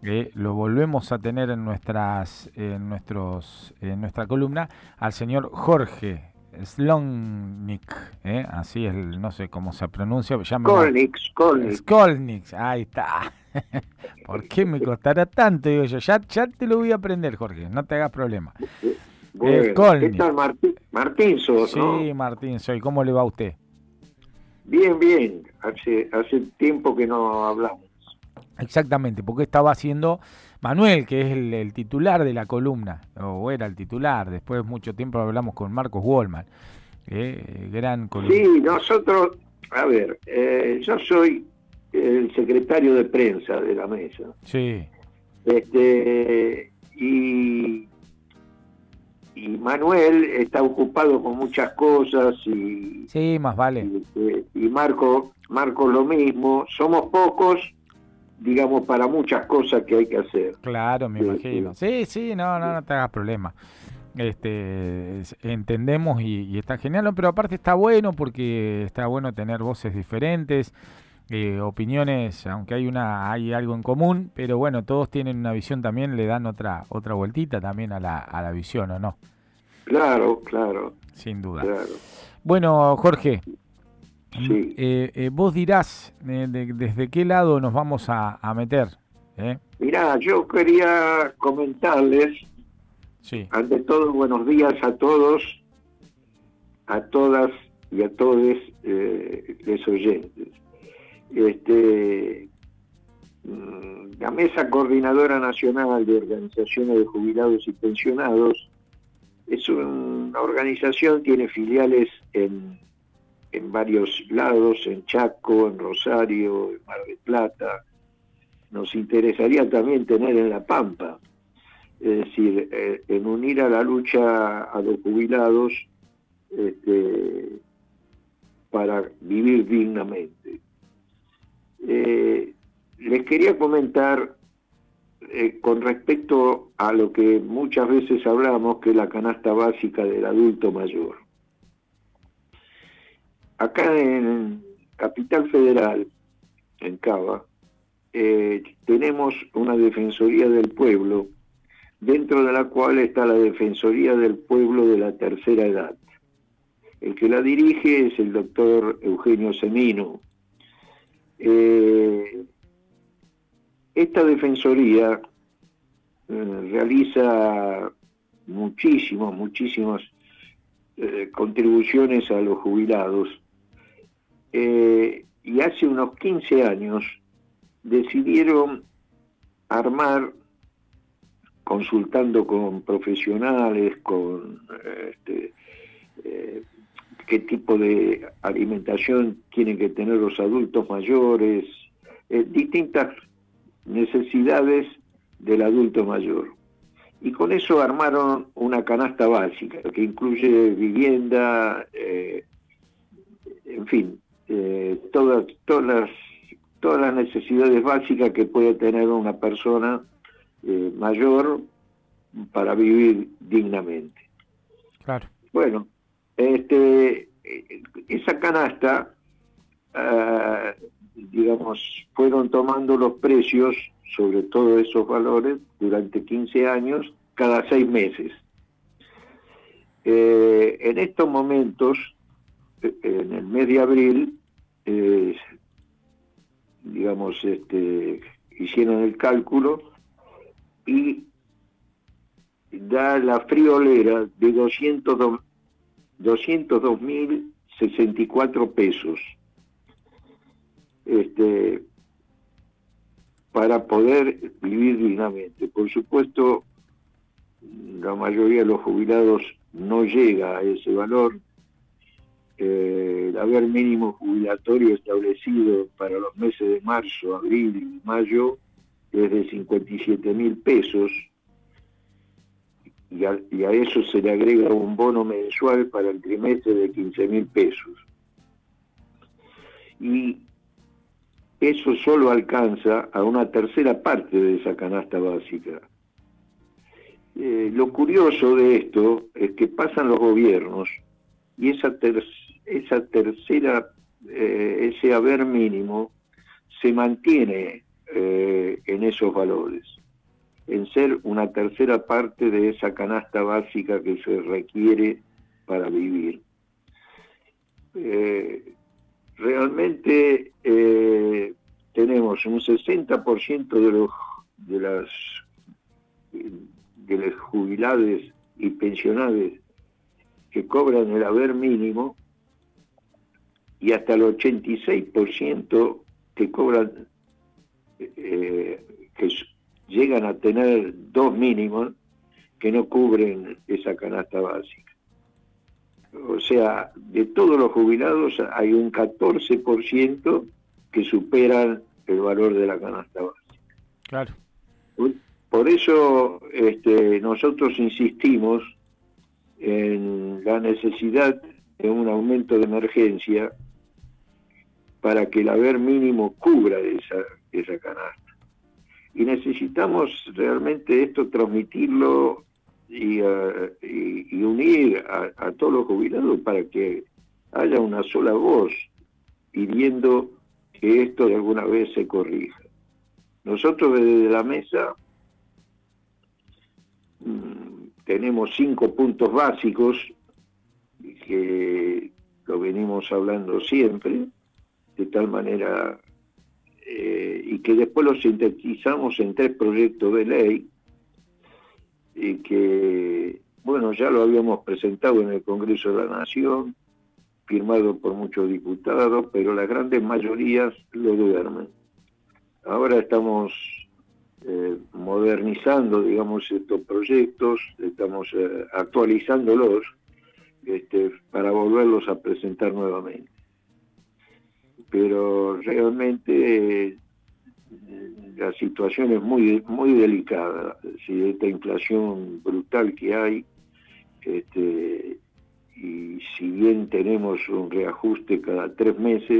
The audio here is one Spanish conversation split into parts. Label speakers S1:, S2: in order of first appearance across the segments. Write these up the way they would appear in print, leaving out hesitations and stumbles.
S1: lo volvemos a tener en nuestra columna al señor Jorge Slonnik, así es, no sé cómo se pronuncia, ya me va.
S2: Skolnick.
S1: Skolnik, ahí está. ¿Por qué me costará tanto? Digo yo, ya te lo voy a aprender, Jorge, no te hagas problema.
S2: Bueno, ¿qué
S1: Skolnik.
S2: tal Martín sos,
S1: Sí,
S2: no?
S1: Martín, ¿cómo le va a usted?
S2: Bien, bien. Hace tiempo que no hablamos.
S1: Exactamente, porque estaba haciendo Manuel, que es el titular de la columna, o era el titular, después de mucho tiempo hablamos con Marcos Wallman, gran columna.
S2: Sí, nosotros, a ver, yo soy el secretario de prensa de la mesa.
S1: Sí,
S2: Y Manuel está ocupado con muchas cosas
S1: sí, más vale.
S2: y Marco lo mismo. Somos pocos, digamos, para muchas cosas que hay que hacer.
S1: Claro, me
S2: Este,
S1: imagino. Sí, sí, no te hagas problema. Entendemos y está genial, ¿no? Pero aparte está bueno porque está bueno tener voces diferentes, opiniones, aunque hay algo en común, pero bueno, todos tienen una visión también, le dan otra vueltita también a la visión, ¿o no?
S2: claro, claro,
S1: Sin duda.
S2: claro.
S1: Bueno, Jorge,
S2: Sí.
S1: vos dirás desde qué lado nos vamos a meter, ¿eh?
S2: Mirá, yo quería comentarles,
S1: Sí,
S2: ante todo, buenos días a todos, a todas y a todos les oyentes. Este, la Mesa Coordinadora Nacional de Organizaciones de Jubilados y Pensionados es una organización, tiene filiales en varios lados, en Chaco, en Rosario, en Mar del Plata. Nos interesaría también tener en La Pampa, es decir, en unir a la lucha a los jubilados este, para vivir dignamente. Les quería comentar con respecto a lo que muchas veces hablamos, que es la canasta básica del adulto mayor. Acá en Capital Federal, en Cava, tenemos una Defensoría del Pueblo, dentro de la cual está la Defensoría del Pueblo de la Tercera Edad. El que la dirige es el doctor Eugenio Semino. Esta Defensoría realiza muchísimas contribuciones a los jubilados, y hace unos 15 años decidieron armar, consultando con profesionales, con qué tipo de alimentación tienen que tener los adultos mayores, distintas necesidades del adulto mayor. Y con eso armaron una canasta básica que incluye vivienda, en fin, todas las necesidades básicas que puede tener una persona mayor para vivir dignamente.
S1: claro.
S2: Bueno, esa canasta, digamos, fueron tomando los precios sobre todos esos valores durante 15 años, cada 6 meses. En estos momentos, en el mes de abril, digamos, hicieron el cálculo y da la friolera de 202.064 pesos para poder vivir dignamente. Por supuesto, la mayoría de los jubilados no llega a ese valor. El haber mínimo jubilatorio establecido para los meses de marzo, abril y mayo es de 57.000 pesos, y a eso se le agrega un bono mensual para el trimestre de 15.000 pesos. Y eso solo alcanza a una tercera parte de esa canasta básica. Lo curioso de esto es que pasan los gobiernos y esa tercera, ese haber mínimo se mantiene en esos valores, en ser una tercera parte de esa canasta básica que se requiere para vivir. Realmente tenemos un 60% de los jubilados y pensionados que cobran el haber mínimo, y hasta el 86% que cobran, que llegan a tener dos mínimos que no cubren esa canasta básica. O sea, de todos los jubilados hay un 14% que superan el valor de la canasta básica.
S1: Claro.
S2: Por eso nosotros insistimos en la necesidad de un aumento de emergencia para que el haber mínimo cubra esa canasta. Y necesitamos realmente esto transmitirlo y unir a todos los jubilados para que haya una sola voz pidiendo que esto de alguna vez se corrija. Nosotros desde la mesa tenemos 5 puntos básicos que lo venimos hablando siempre, de tal manera y que después los sintetizamos en 3 proyectos de ley, y que, bueno, ya lo habíamos presentado en el Congreso de la Nación, firmado por muchos diputados, pero las grandes mayorías lo duermen. Ahora estamos modernizando, digamos, estos proyectos, estamos actualizándolos para volverlos a presentar nuevamente. Pero realmente la situación es muy muy delicada, si esta inflación brutal que hay, y si bien tenemos un reajuste cada 3 meses,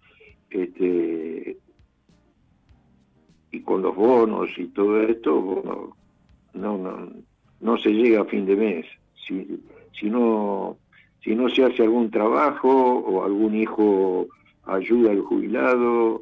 S2: y con los bonos y todo esto, bueno, no se llega a fin de mes. Si no se hace algún trabajo o algún hijo ayuda al jubilado,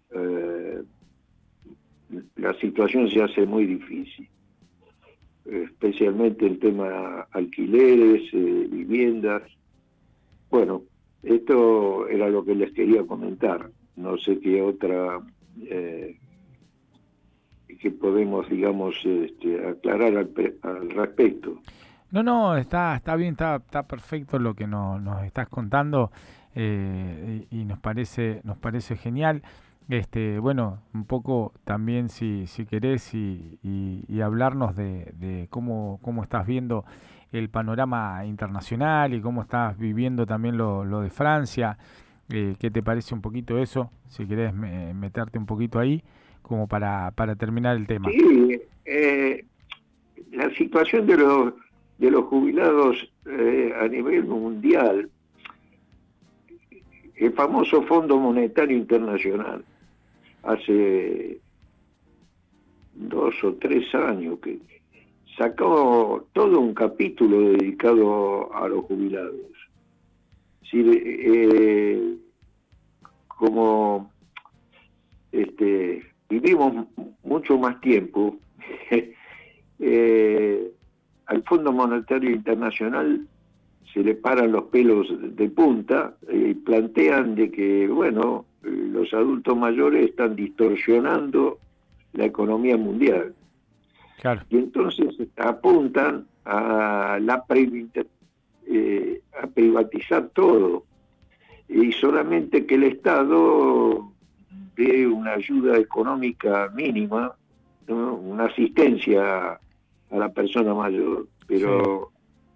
S2: la situación se hace muy difícil, especialmente el tema alquileres, viviendas. Bueno, esto era lo que les quería comentar. No sé qué otra que podemos, digamos, aclarar al respecto.
S1: No, está bien, está perfecto lo que nos estás contando, y nos parece genial. Bueno, un poco también si querés y hablarnos de cómo estás viendo el panorama internacional y cómo estás viviendo también lo de Francia. ¿Qué te parece un poquito eso? Si querés meterte un poquito ahí, como para terminar el tema.
S2: Sí, la situación de los jubilados a nivel mundial, el famoso Fondo Monetario Internacional, hace 2 o 3 años que sacó todo un capítulo dedicado a los jubilados. Sí, como vivimos mucho más tiempo, al Fondo Monetario Internacional se le paran los pelos de punta y plantean de que, bueno, los adultos mayores están distorsionando la economía mundial.
S1: Claro.
S2: Y entonces apuntan a privatizar todo, y solamente que el Estado dé una ayuda económica mínima, ¿no? Una asistencia a la persona mayor, pero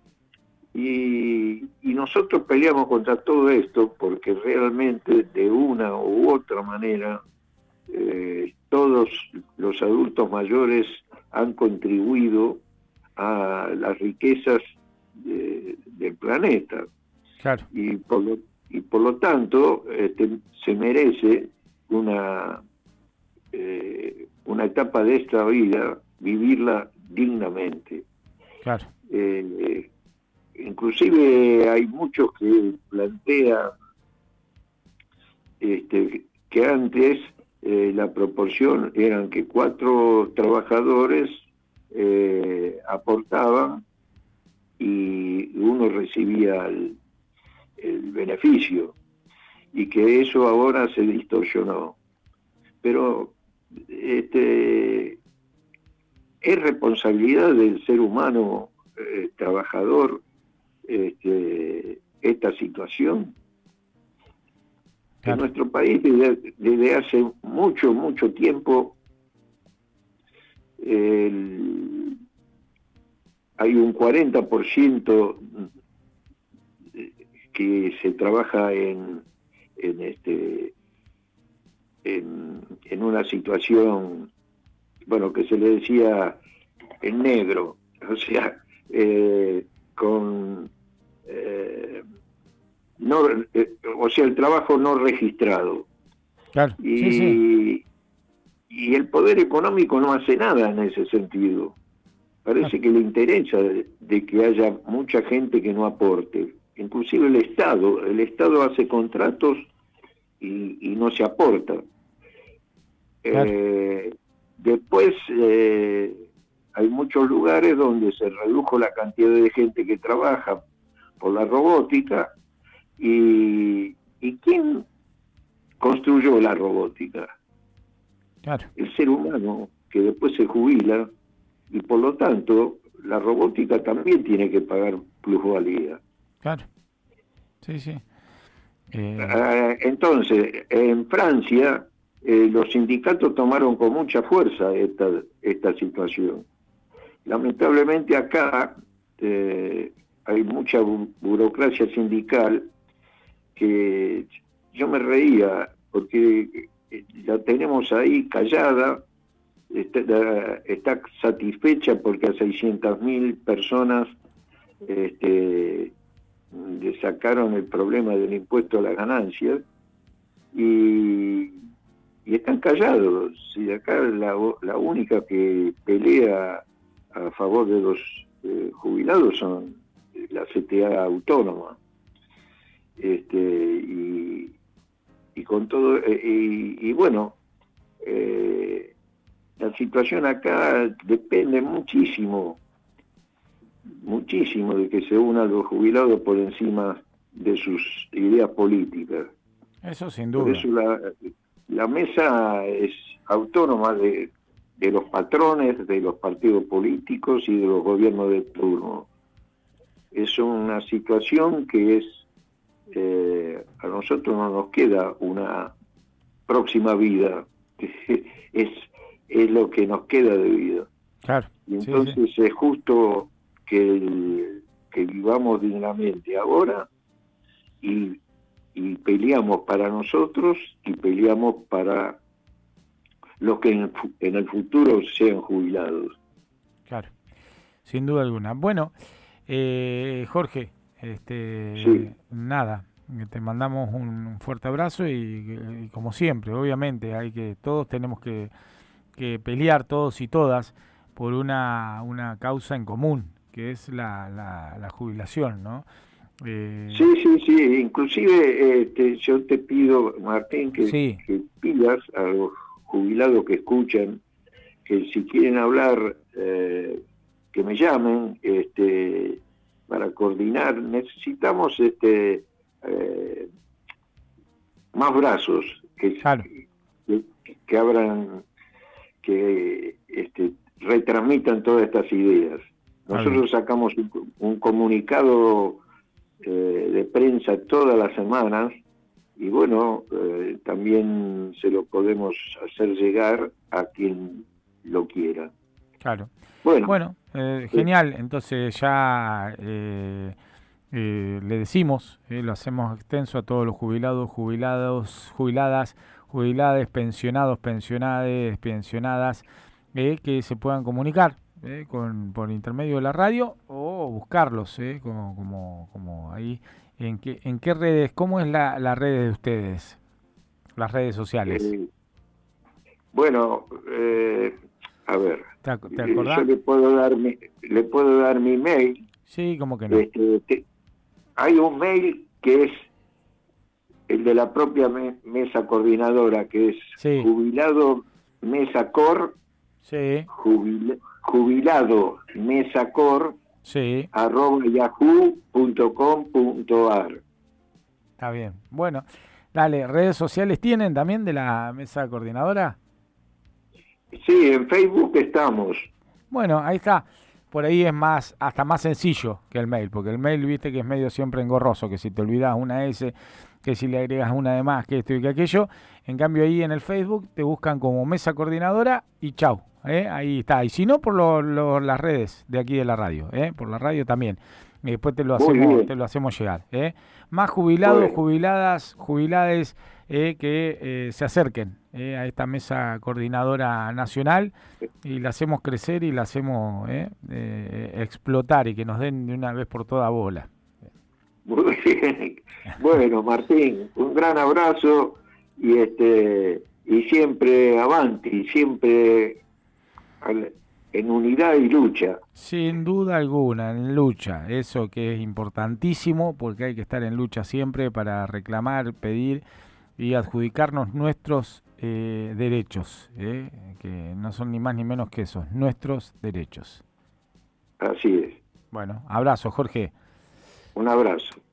S2: y nosotros peleamos contra todo esto porque realmente de una u otra manera todos los adultos mayores han contribuido a las riquezas del planeta.
S1: Claro.
S2: Y por lo tanto se merece una etapa de esta vida vivirla dignamente.
S1: Claro.
S2: Inclusive hay muchos que plantean que antes la proporción eran que 4 trabajadores aportaban y uno recibía el beneficio, y que eso ahora se distorsionó. Pero es responsabilidad del ser humano trabajador esta situación. Claro. En nuestro país desde hace mucho tiempo hay un 40% que se trabaja en una situación, bueno, que se le decía en negro, o sea, o sea, el trabajo no registrado.
S1: Claro.
S2: Y el poder económico no hace nada en ese sentido. Parece que le interesa de que haya mucha gente que no aporte. Inclusive el Estado hace contratos y no se aporta. Claro. Después hay muchos lugares donde se redujo la cantidad de gente que trabaja por la robótica. ¿Y quién construyó la robótica?
S1: Claro.
S2: El ser humano, que después se jubila, y por lo tanto la robótica también tiene que pagar plusvalía.
S1: Claro. Sí.
S2: Entonces, en Francia, los sindicatos tomaron con mucha fuerza esta situación. Lamentablemente acá hay mucha burocracia sindical que yo me reía porque la tenemos ahí callada, está satisfecha porque a 600.000 personas le sacaron el problema del impuesto a las ganancias y están callados. Y acá la única que pelea a favor de los jubilados son la CTA autónoma. Y con todo, y bueno, la situación acá depende muchísimo de que se unan los jubilados por encima de sus ideas políticas.
S1: Eso sin duda.
S2: Por eso la mesa es autónoma de los patrones, de los partidos políticos y de los gobiernos de turno. Es una situación que es a nosotros no nos queda una próxima vida, es lo que nos queda de vida.
S1: Claro.
S2: Y entonces es justo que vivamos dignamente ahora y peleamos para nosotros y peleamos para los que en el futuro sean jubilados.
S1: Claro, sin duda alguna. Bueno, Jorge,
S2: sí.
S1: Nada, te mandamos un fuerte abrazo y como siempre, obviamente, todos tenemos que pelear, todos y todas, por una causa en común, que es la jubilación, ¿no?
S2: Sí, inclusive yo te pido, Martín, que pidas a los jubilados que escuchan, que si quieren hablar, que me llamen, para coordinar. Necesitamos más brazos que abran, que retransmitan todas estas ideas. Nosotros sacamos un comunicado de prensa todas las semanas y bueno, también se lo podemos hacer llegar a quien lo quiera.
S1: Claro. Bueno, genial. Entonces ya le decimos, lo hacemos extenso a todos los jubilados, jubiladas, pensionados, pensionadas, que se puedan comunicar por intermedio de la radio o buscarlos, como ahí. ¿En qué redes? ¿Cómo es la red de ustedes? Las redes sociales.
S2: Bueno, a ver.
S1: ¿Te acordás?
S2: Yo le puedo dar mi mail.
S1: Sí, como que no.
S2: Hay un mail que es el de la propia mesa coordinadora, que es
S1: Sí.
S2: jubilado mesa cor,
S1: Sí,
S2: jubilado mesa cor,
S1: sí,
S2: @yahoo.com.ar.
S1: está bien. Bueno, dale, ¿redes sociales tienen también de la mesa coordinadora?
S2: Sí, en Facebook estamos.
S1: Bueno, ahí está. Por ahí es más, hasta más sencillo que el mail, porque el mail, viste que es medio siempre engorroso, que si te olvidas una S, que si le agregas una de más, que esto y que aquello. En cambio ahí en el Facebook te buscan como mesa coordinadora y chau. Ahí está. Y si no, por las redes de aquí de la radio, por la radio también. Y después
S2: Muy
S1: te
S2: bien.
S1: lo hacemos llegar. Más jubilados,
S2: Bueno,
S1: jubiladas, jubilades que se acerquen a esta mesa coordinadora nacional y la hacemos crecer y la hacemos explotar y que nos den de una vez por toda bola.
S2: muy bien. Bueno, Martín, un gran abrazo y siempre avanti, siempre en unidad y lucha.
S1: Sin duda alguna, en lucha, eso que es importantísimo porque hay que estar en lucha siempre para reclamar, pedir y adjudicarnos nuestros derechos, que no son ni más ni menos que esos, nuestros derechos.
S2: Así es.
S1: Bueno, abrazo, Jorge.
S2: Un abrazo.